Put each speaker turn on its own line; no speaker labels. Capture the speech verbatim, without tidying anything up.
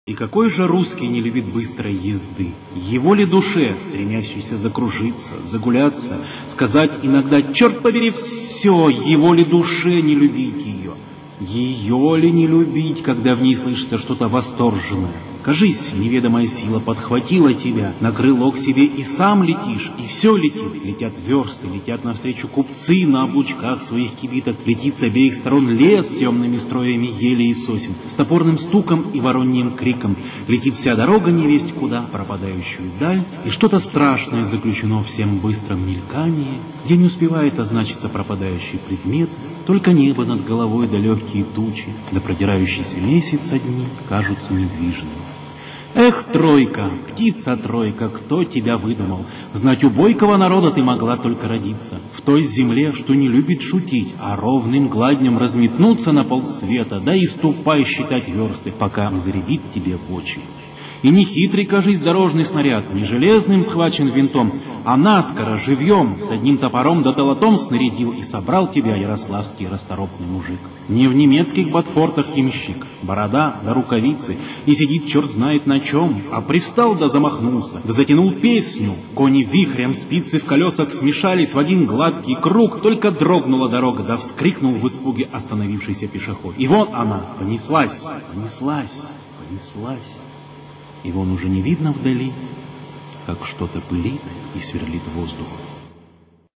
И какой же русский не любит быстрой езды? Его ли душе, стремящейся закружиться, загуляться, сказать иногда «черт побери все», его ли душе не любить ее? Ее ли не любить, когда в ней слышится что-то восторженное? Кажись, неведомая сила подхватила тебя, на крыло к себе и сам летишь, и все летит. Летят версты, летят навстречу купцы на облучках своих кибиток, летит с обеих сторон лес с темными строями ели и сосен, с топорным стуком и вороньим криком. Летит вся дорога невесть куда, пропадающую даль, и что-то страшное заключено в всем быстром мелькании, где не успевает означиться пропадающий предмет, только небо над головой да легкие тучи, да продирающийся месяц одни кажутся недвижными. Эх, тройка, птица тройка, кто тебя выдумал? Знать, у бойкого народа ты могла только родиться, в той земле, что не любит шутить, а ровным гладнем разметнуться на полсвета, да и ступай считать версты, пока не заребит тебе в очи. И не хитрый, кажись, дорожный снаряд, не железным схвачен винтом, а наскоро, живьем, с одним топором да долотом снарядил и собрал тебя, ярославский расторопный мужик. Не в немецких ботфортах ямщик, борода да рукавицы, и сидит черт знает на чем, а привстал да замахнулся, да затянул песню, кони вихрем, спицы в колесах смешались в один гладкий круг, только дрогнула дорога, да вскрикнул в испуге остановившийся пешеход. И вот она, понеслась, понеслась, понеслась. И вон уже не видно вдали, как что-то пылит и сверлит воздух.